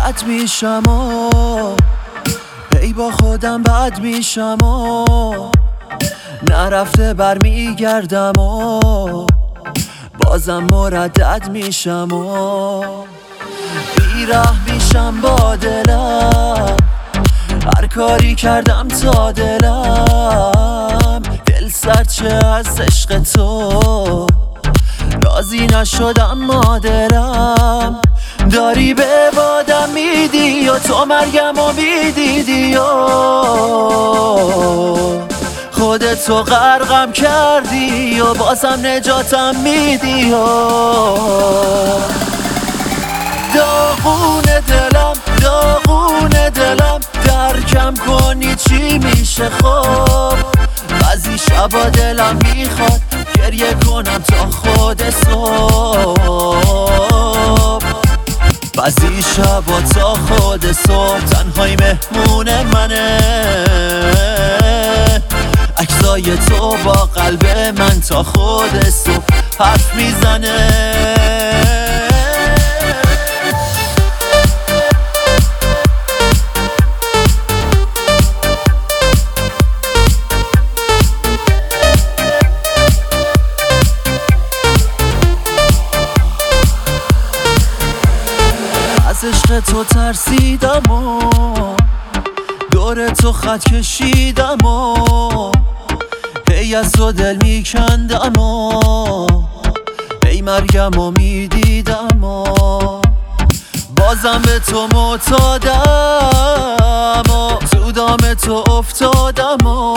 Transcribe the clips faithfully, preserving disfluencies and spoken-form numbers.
بد میشم و ای با خودم بد میشم و نرفته برمیگردم و بازم مردد میشم و بیره میشم با دلم، هر کاری کردم تا دلم دل سرچه از عشق تو، راضی نشدم ما دلم داری به بادم میدی و تو مرگم و میدیدی و خودتو غرقم کردی و بازم نجاتم میدی و داغون دلم داغون دلم درکم کنی چی میشه خب، بعضی شبا دلم میخواد گریه کنم تا خود صبح، بعضی شبا تا خود صبح تنهایی مهمون منه، عکسای تو با قلب من تا خود صبح حرف میزنه. از عشق تو ترسیدم و دور تو خط کشیدم و هی از تو دل میکندم و هی مرگم و میدیدم و بازم به تو معتادم و تو دام تو افتادم و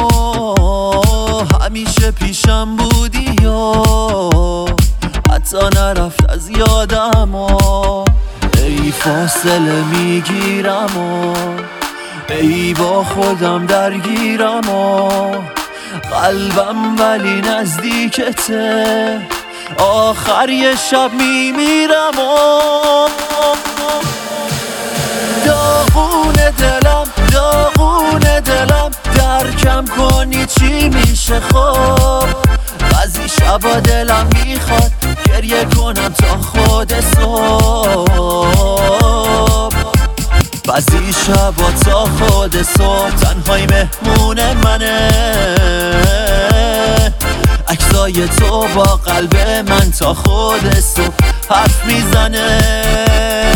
همیشه پیشم بودی و حتی نرفت از یادم و ای فاصله میگیرم و ای با خودم درگیرم و قلبم ولی نزدیکته، آخر یه شب میمیرم و داغون دلم داغون دلم درکم کنی چی میشه خب، بعضی شبا دلم میخواد گریه کنم تا خود صبح، بعضی شبا تا خود صبح تنهایی مهمون منه، عکسای تو با قلب من تا خود صبح حرف میزنه.